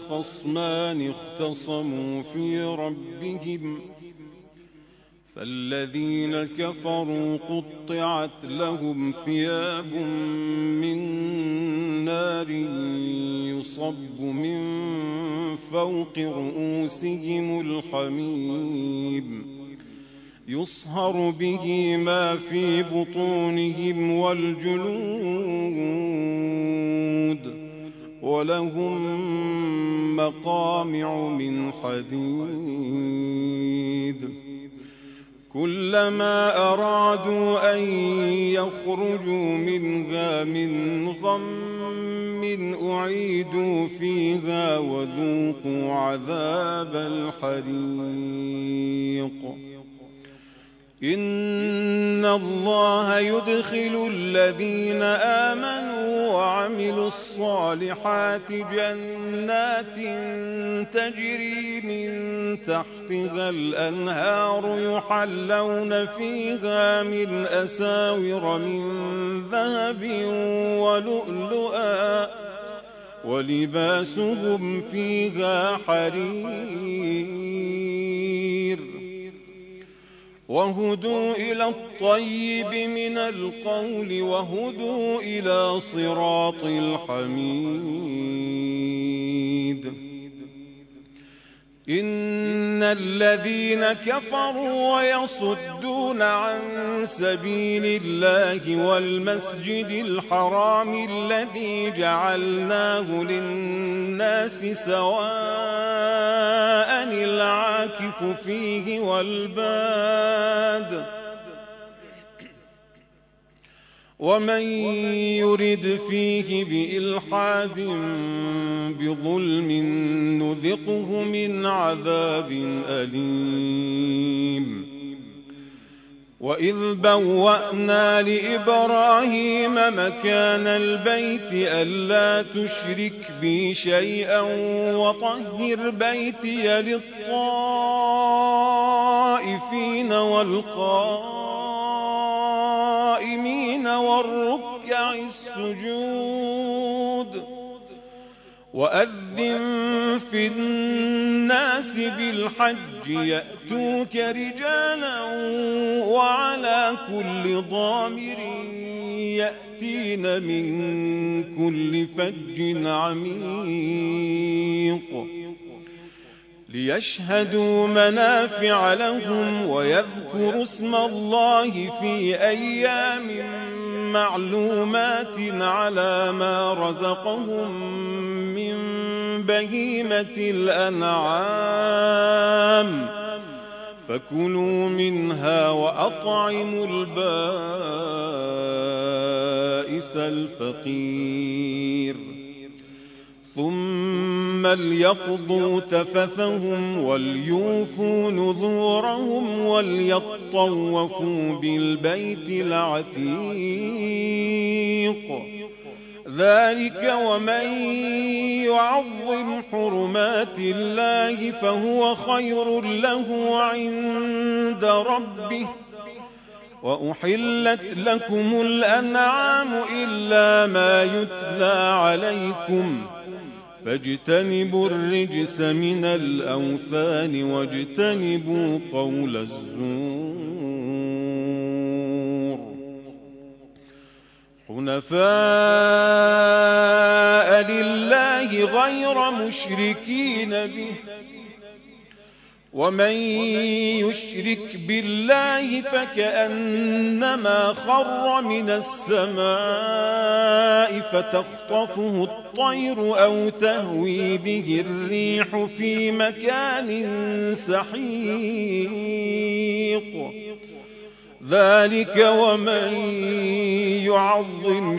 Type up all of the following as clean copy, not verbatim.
خصمان اختصموا في ربهم فالذين كفروا قطعت لهم ثياب من نار يصب من فوق رؤوسهم الحميم يصهر به ما في بطونهم والجلود ولهم مقامع من حديد كلما أرادوا أن يخرجوا منها من غم أعيدوا فيها وذوقوا عذاب الحريق إن الله يدخل الذين آمنوا وعملوا الصالحات جنات تجري من تحتها الأنهار يحلون فيها من أساور من ذهب ولؤلؤا ولباسهم فيها حرير وهدوا إلى الطيب من القول وهدوا إلى صراط الحميد إن الذين كفروا ويصدون عن سبيل الله والمسجد الحرام الذي جعلناه للناس سواء العاكف فيه والباد ومن يرد فيه بإلحاد بظلم نذقه من عذاب أليم وإذ بوأنا لإبراهيم مكان البيت ألا تشرك بي شيئا وطهر بيتي للطائفين والقائمين والركع السجود وأذن في الناس بالحج يأتوك رجالا وعلى كل ضامر يأتين من كل فج عميق ليشهدوا منافع لهم ويذكروا اسم الله في أيام معلومات على ما رزقهم من بهيمة الأنعام فكلوا منها وأطعموا البائس الفقير ثم ليقضوا تفثهم وليوفوا نذورهم وليطوفوا بالبيت العتيق ذلك ومن يعظم حرمات الله فهو خير له عند ربه وأحلت لكم الأنعام إلا ما يتلى عليكم فاجتنبوا الرجس من الأوثان واجتنبوا قول الزور حنفاء لله غير مشركين به ومن يشرك بالله فكأنما خر من السماء فتخطفه الطير أو تهوي به الريح في مكان سحيق ذلك ومن يعظم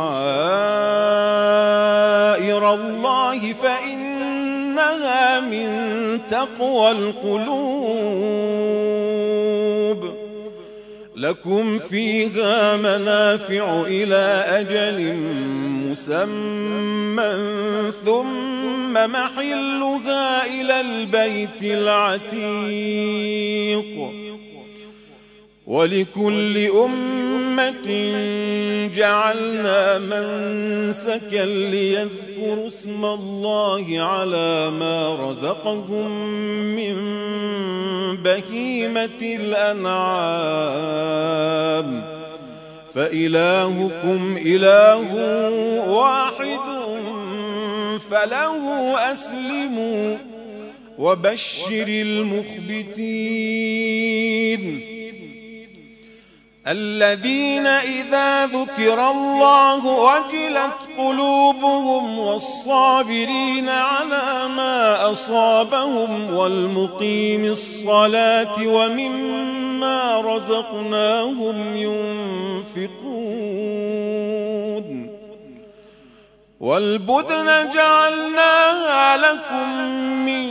شعائر الله فإنها من تقوى القلوب لكم فيها منافع إلى أجل مسمى ثم محلها إلى البيت العتيق ولكل أمة جعلنا منسكا ليذكروا اسم الله على ما رزقهم من بهيمة الأنعام فإلهكم إله واحد فله أسلموا وبشر المخبتين الذين إذا ذكر الله وجلت قلوبهم والصابرين على ما أصابهم والمقيم الصلاة ومما رزقناهم ينفقون والبدن جعلناها لكم من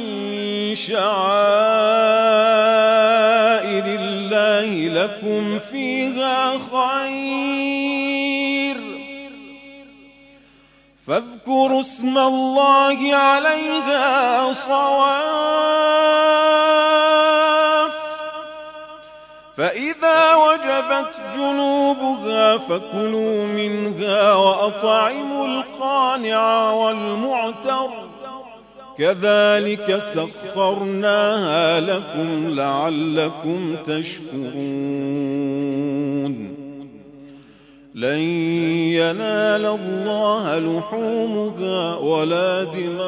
شعائر الله لكم فيها خير فاذكروا اسم الله عليها صواف فإذا وجبت جنوبها فكلوا منها وأطعموا القانع والمعتر كذلك سخرناها لكم لعلكم تشكرون لن ينال الله لحومها ولا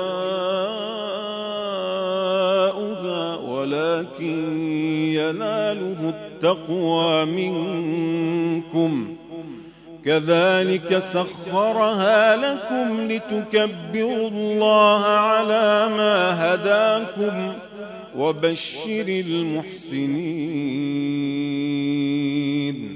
دماؤها ولكن يناله التقوى منكم كذلك سخرها لكم لتكبروا الله على ما هداكم وبشر المحسنين